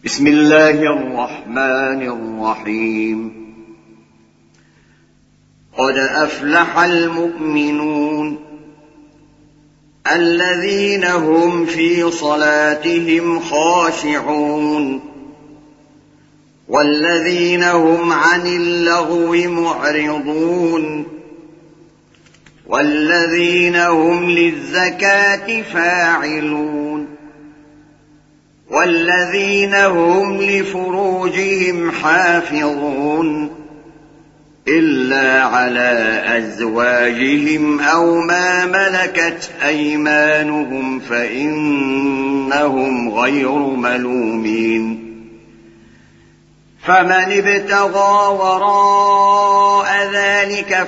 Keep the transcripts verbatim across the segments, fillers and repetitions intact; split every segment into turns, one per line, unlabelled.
بسم الله الرحمن الرحيم. قد أفلح المؤمنون الذين هم في صلاتهم خاشعون والذين هم عن اللغو معرضون والذين هم للزكاة فاعلون والذين هم لفروجهم حافظون إلا على أزواجهم أو ما ملكت أيمانهم فإنهم غير ملومين. فمن ابتغى وراء ذلك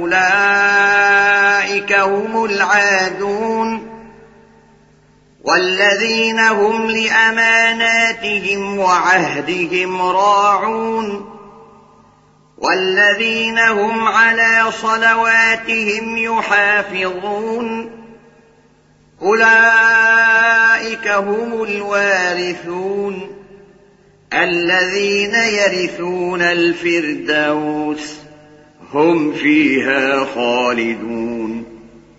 فأولئك هم العادون والذين هم لأماناتهم وعهدهم راعون والذين هم على صلواتهم يحافظون أولئك هم الوارثون الذين يرثون الفردوس هم فيها خالدون.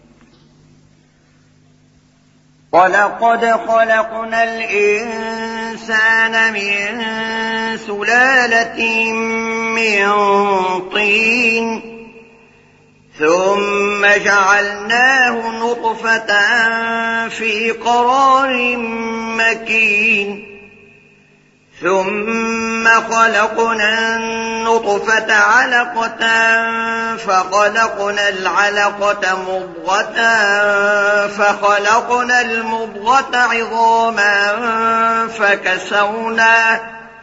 ولقد خلقنا الإنسان من سلالة من طين ثم جعلناه نطفة في قرار مكين ثم خلقنا النطفة علقة فخلقنا العلقة مضغة فخلقنا المضغة عظاما فكسونا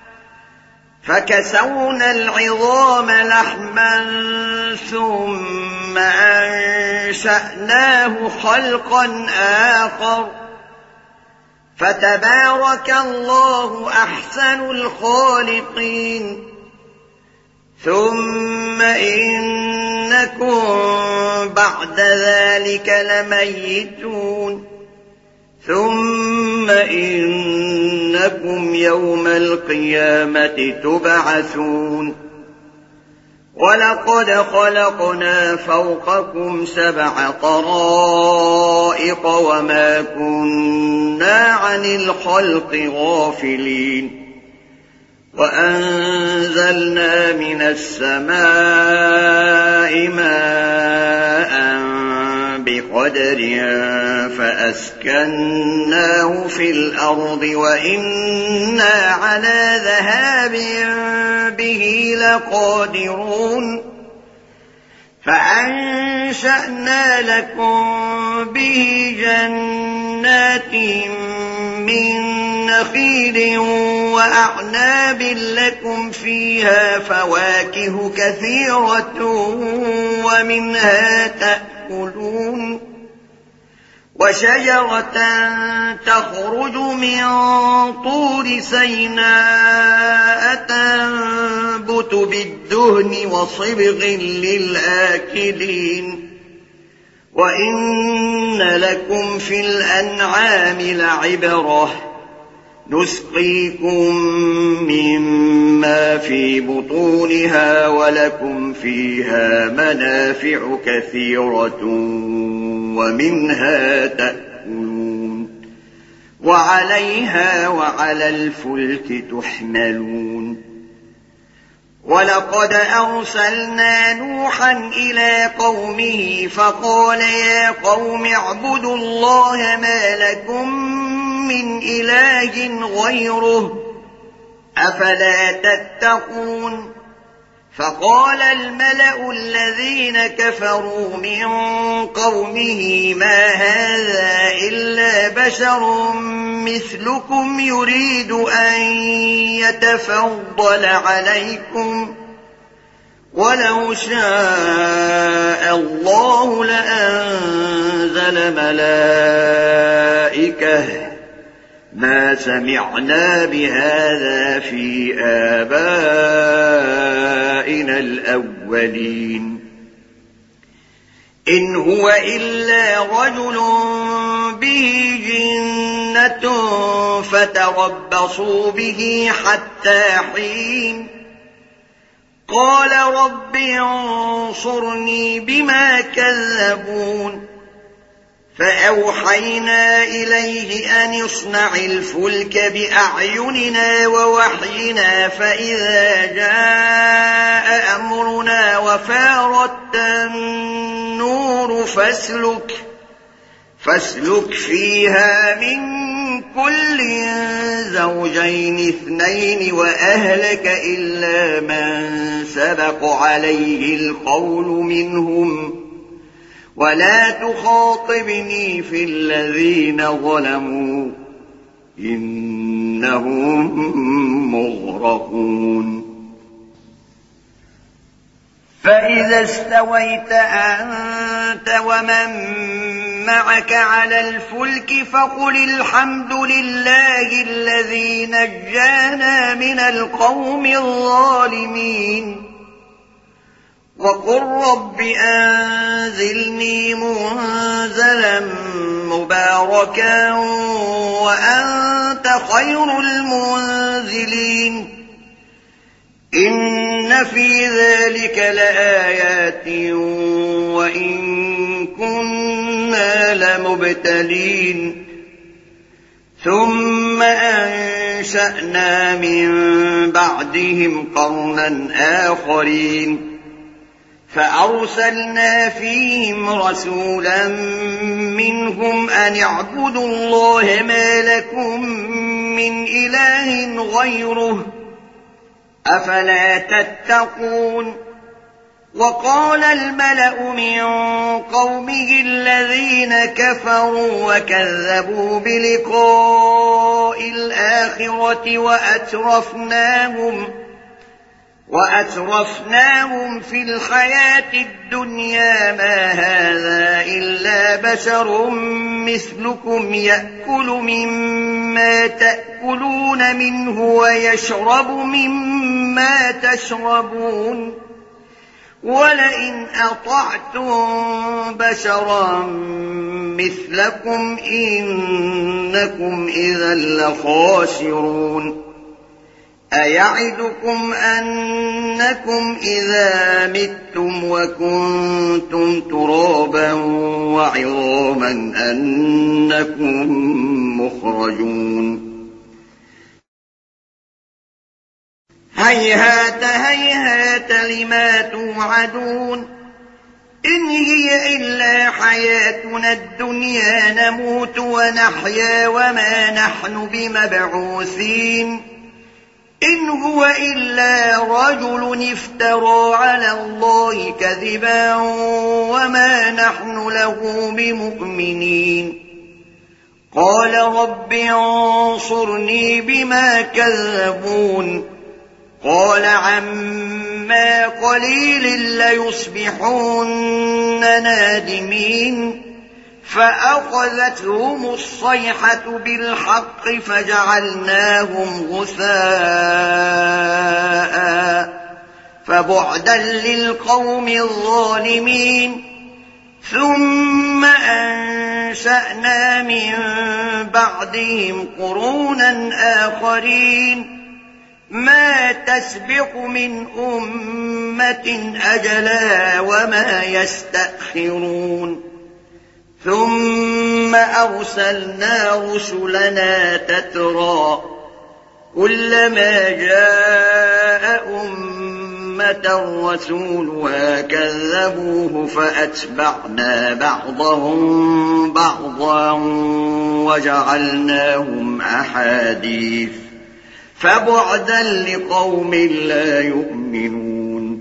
فكسونا العظام لحما ثم أنشأناه خلقا آخر فتبارك الله أحسن الخالقين. ثم إنكم بعد ذلك لميتون ثم إنكم يوم القيامة تبعثون. ولقد خلقنا فوقكم سبع طرائق وما كنا عن الخلق غافلين وأنزلنا من السماء ماء بقدر فأسكناه في الأرض وإنا على ذهاب به لقادرون فأنشأنا لكم به جنات من نخيل وأعناب لكم فيها فواكه كثيرة ومنها تأكلون وشجرة تخرج من طور سيناء تنبت بالدهن وصبغ للآكلين وإن لكم في الأنعام لعبرة نسقيكم مما في بطونها ولكم فيها منافع كثيرة ومنها تأكلون وعليها وعلى الفلك تحملون. ولقد أرسلنا نوحا إلى قومه فقال يا قوم اعبدوا الله ما لكم من إله غيره أفلا تتقون. فقال الملأ الذين كفروا من قومه ما هذا إلا بشر مثلكم يريد أن يتفضل عليكم ولو شاء الله لأنزل ملائكة ما سمعنا بهذا في آبائنا الأولين إن هو إلا رجل به جنة جنة فتربصوا به حتى حين قال رب انصرني بما كذبون فأوحينا إليه أن اصنع الفلك بأعيننا ووحينا فإذا جاء أمرنا وفارت النور فاسلك فاسلك فيها من كل زوجين اثنين وأهلك إلا من سبق عليه القول منهم ولا تخاطبني في الذين ظلموا إنهم مغرقون فإذا استويت أنت ومن معك على الفلك فقل الحمد لله الذي نجانا من القوم الظالمين وقل رب أنزلني منزلا مباركا وأنت خير المنزلين إن في ذلك لآيات وإن كنا لمبتلين ثم أنشأنا من بعدهم قرنا آخرين فأرسلنا فيهم رسولا منهم أن اعبدوا الله ما لكم من إله غيره أفلا تتقون وقال الملأ من قومه الذين كفروا وكذبوا بلقاء الآخرة وأترفناهم وأترفناهم في الحياة الدنيا ما هذا إلا بشر مثلكم يأكل مما تأكلون منه ويشرب مما تشربون ولئن أطعتم بشرا مثلكم إنكم إذا لخاسرون أيعدكم أنكم إذا متم وكنتم ترابا وعظاما أنكم مخرجون هيهات هيهات لما توعدون إن هي إلا حياتنا الدنيا نموت ونحيا وما نحن بمبعوثين إن هو إلا رجل افترى على الله كذبا وما نحن له بمؤمنين قال رب انصرني بما كذبون قال عما قليل ليصبحن نادمين فأخذتهم الصيحة بالحق فجعلناهم غثاء فبعدا للقوم الظالمين ثم أنشأنا من بعدهم قرونا آخرين ما تسبق من أمة أجلها وما يستأخرون ثم أرسلنا رسلنا تترى كلما جاء أمة رسولها كذبوه فأتبعنا بعضهم بعضا وجعلناهم أحاديث فبعدا لقوم لا يؤمنون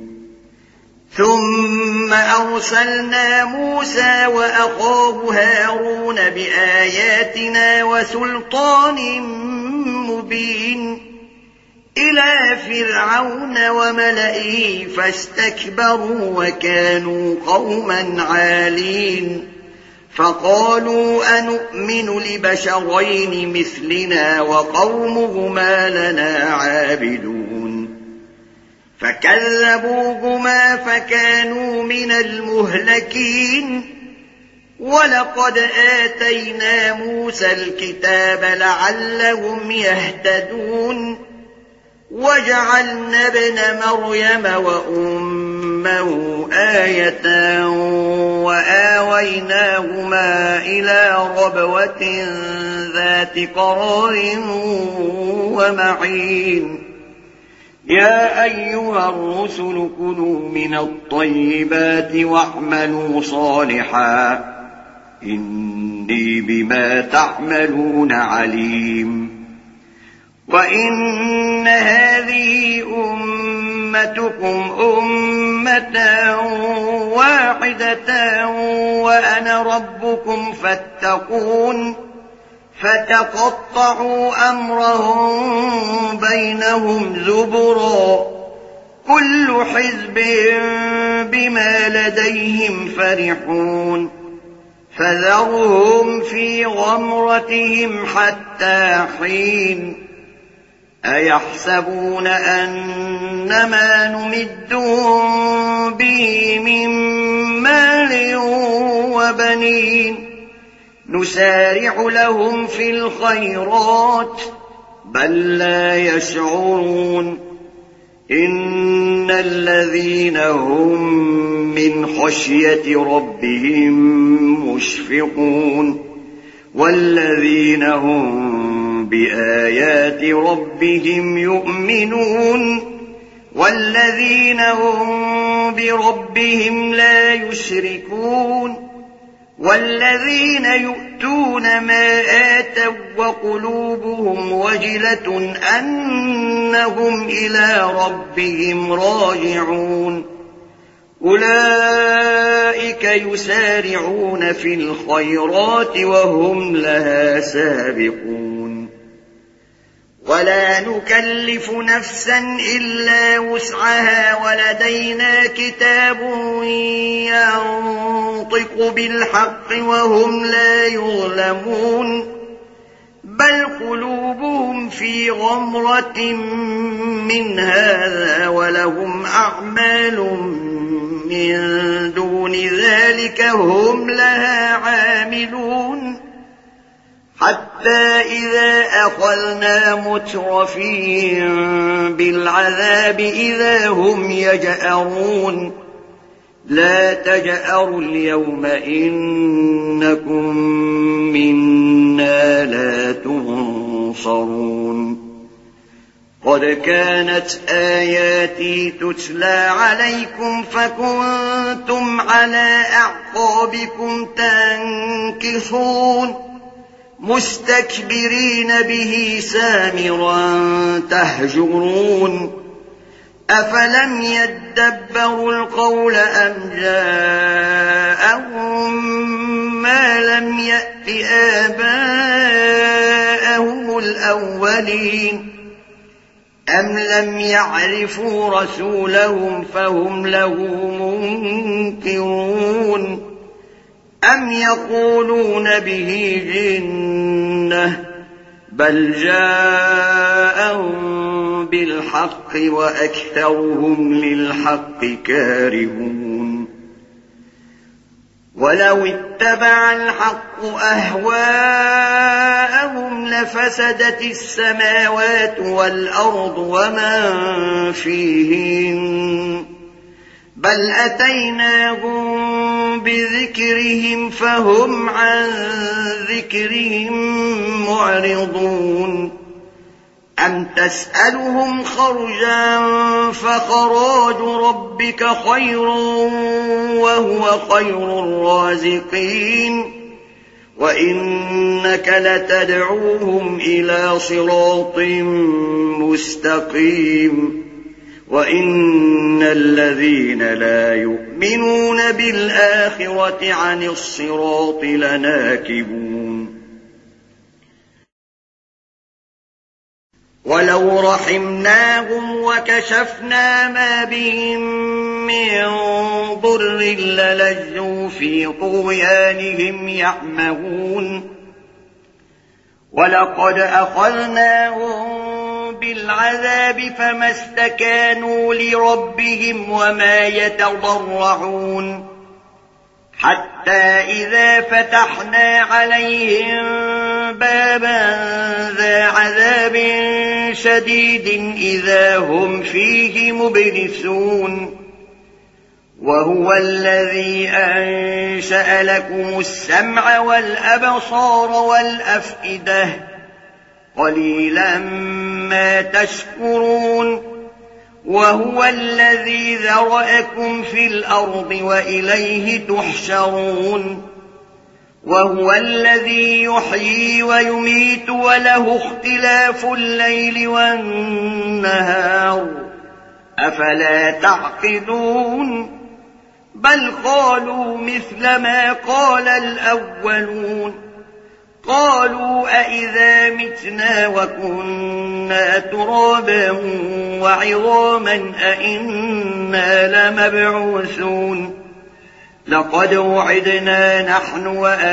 ثم أرسلنا موسى وأخاه هارون بآياتنا وسلطان مبين إلى فرعون وملئه فاستكبروا وكانوا قوما عالين فقالوا أنؤمن لبشرين مثلنا وقومهما لنا عابدون فكذبوهما فكانوا من المهلكين ولقد آتينا موسى الكتاب لعلهم يهتدون وجعلنا ابن مريم وأمه آية وآويناهما إلى ربوة ذات قرار ومعين يا أيها الرسل كلوا من الطيبات واعملوا صالحا إني بما تعملون عليم وإن هذه أمتكم أمة واحدة وأنا ربكم فاتقون فتقطعوا أمرهم بينهم زبرا كل حزب بما لديهم فرحون فذرهم في غمرتهم حتى حين أيحسبون أنما نمدهم به من مال وبنين نسارع لهم في الخيرات بل لا يشعرون إن الذين هم من خشية ربهم مشفقون والذين هم بآيات ربهم يؤمنون والذين هم بربهم لا يشركون والذين يؤتون ما آتوا وقلوبهم وجلة أنهم إلى ربهم راجعون أولئك يسارعون في الخيرات وهم لها سابقون ولا نكلف نفسا إلا وسعها ولدينا كتاب ينطق بالحق وهم لا يظلمون بل قلوبهم في غمرة من هذا ولهم أعمال من دون ذلك هم لها عاملون حتى إذا أخذنا مترفين بالعذاب إذا هم يجأرون لا تجأروا اليوم إنكم منا لا تنصرون قد كانت آياتي تتلى عليكم فكنتم على أعقابكم تنكصون مستكبرين به سامرا تهجرون أفلم يدبروا القول أم جاءهم ما لم يأت آباءهم الأولين أم لم يعرفوا رسولهم فهم له منكرون أم يقولون به جنة بل جاءهم بالحق وأكثرهم للحق كارهون ولو اتبع الحق أهواءهم لفسدت السماوات والأرض ومن فيهن بل أتيناهم بذكرهم فهم عن ذكرهم معرضون أم تسألهم خرجا فخراج ربك خير وهو خير الرازقين وإنك لتدعوهم إلى صراط مستقيم وإن الذين لا يؤمنون بالآخرة عن الصراط لناكبون ولو رحمناهم وكشفنا ما بهم من ضر للجوا في طغيانهم يعمهون ولقد أخذناهم بالعذاب فما استكانوا لربهم وما يتضرعون حتى إذا فتحنا عليهم بابا ذا عذاب شديد إذا هم فيه مبلسون وهو الذي أنشأ لكم السمع والأبصار والأفئدة قليلا ما تشكرون وهو الذي ذرأكم في الأرض وإليه تحشرون وهو الذي يحيي ويميت وله اختلاف الليل والنهار أفلا تعقلون بل قالوا مثل ما قال الأولون قالوا أئذا متنا وكنا ترابا وعظاما أئنا لمبعوثون لقد وعدنا نحن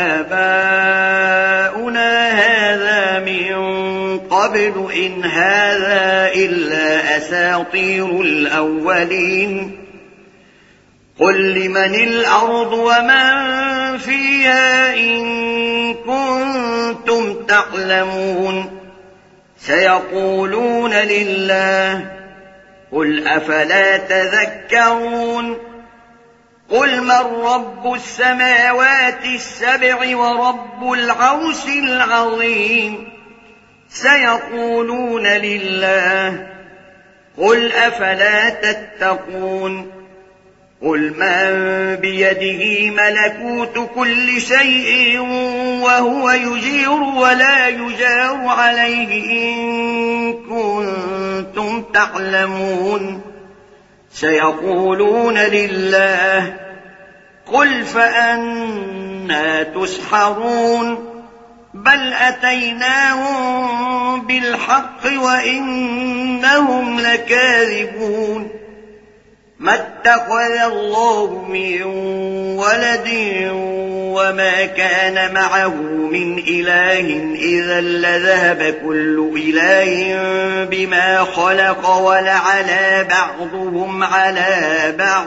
وآباؤنا هذا من قبل إن هذا إلا أساطير الأولين قل لمن الأرض ومن فيها إن كنتم تعلمون سيقولون لله قل أفلا تذكرون قل من رب السماوات السبع ورب العرش العظيم سيقولون لله قل أفلا تتقون قل من بيده ملكوت كل شيء وهو يجير ولا يجار عليه إن كنتم تعلمون سيقولون لله قل فأنى تسحرون بل أتيناهم بالحق وإنهم لكاذبون ما اتخذ الله من ولد وما كان معه من إله إذا لذهب كل إله بما خلق ولعلى بعضهم على بعض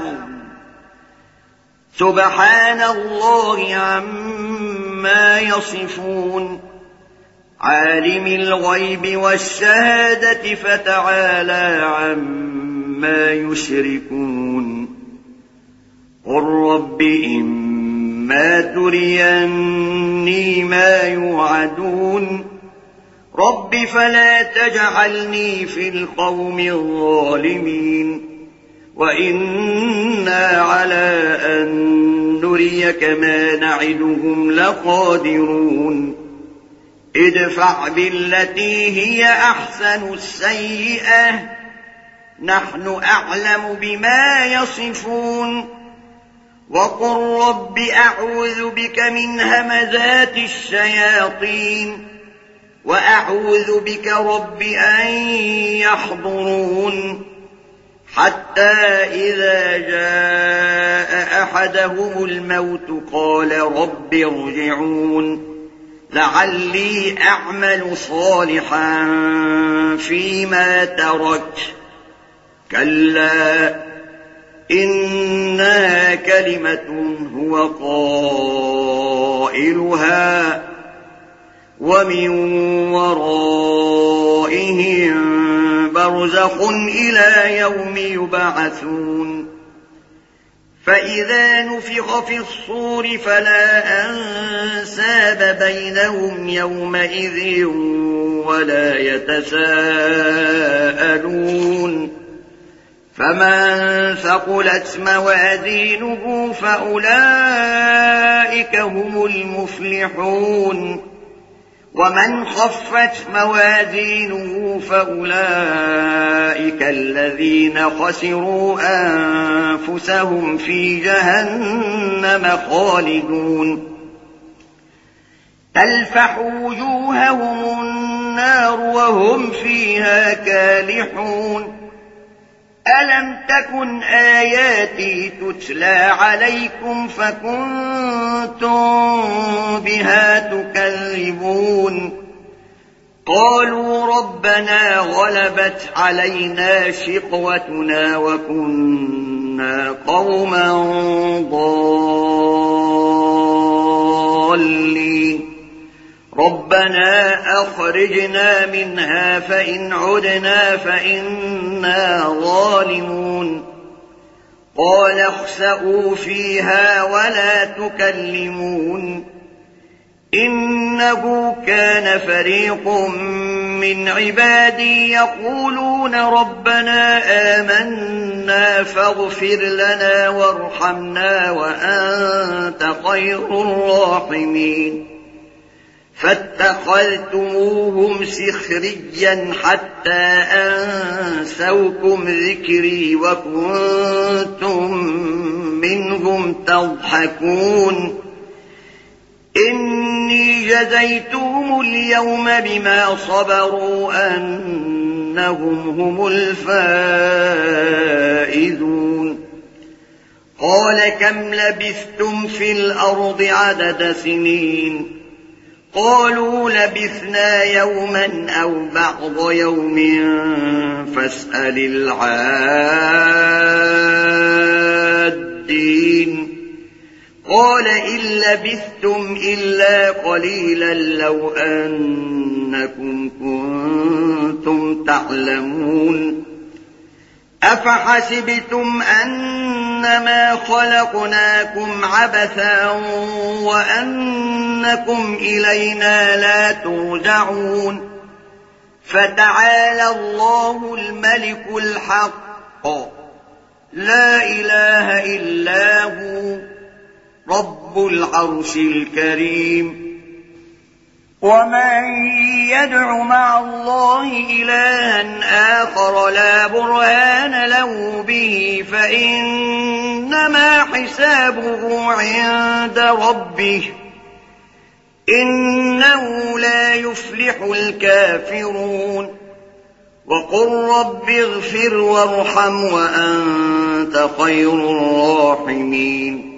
سبحان الله عما يصفون عالم الغيب والشهادة فتعالى عما ما يشركون قل رب إما تريني ما يوعدون رب فلا تجعلني في القوم الظالمين وإنا على أن نريك ما نعدهم لقادرون ادفع بالتي هي أحسن السيئة نحن أعلم بما يصفون وقل رب أعوذ بك من همزات الشياطين وأعوذ بك رب أن يحضرون حتى إذا جاء أحدهم الموت قال رب ارجعون لعلي أعمل صالحا فيما تركت كلا إنها كلمة هو قائلها ومن ورائهم برزخ إلى يوم يبعثون فإذا نفخ في الصور فلا أنساب بينهم يومئذ ولا يتساءلون فمن ثقلت موازينه فأولئك هم المفلحون ومن خفت موازينه فأولئك الذين خسروا أنفسهم في جهنم خالدون تلفح وجوههم النار وهم فيها كالحون ألم تكن آياتي تتلى عليكم فكنتم بها تكذبون قالوا ربنا غلبت علينا شقوتنا وكنا كنا قوما ضالين ربنا أخرجنا منها فإن عدنا فإنا ظالمون قال اخسئوا فيها ولا تكلمون إنه كان فريق من عبادي يقولون ربنا آمنا فاغفر لنا وارحمنا وأنت خير الراحمين فاتخذتموهم سخريا حتى أنسوكم ذكري وكنتم منهم تضحكون إني جزيتهم اليوم بما صبروا أنهم هم الفائزون قال كم لبثتم في الأرض عدد سنين قالوا لبثنا يوما أو بعض يوم فاسأل العادين قال إن لبثتم إلا قليلا لو أنكم كنتم تعلمون أفحسبتم أنما خلقناكم عبثا وأنكم إلينا لا ترجعون فتعالى الله الملك الحق لا إله إلا هو رب العرش الكريم ومن يدع مع الله إلها آخر لا برهان له به فإنما حسابه عند ربه إنه لا يفلح الكافرون وقل رب اغفر وارحم وأنت خير الراحمين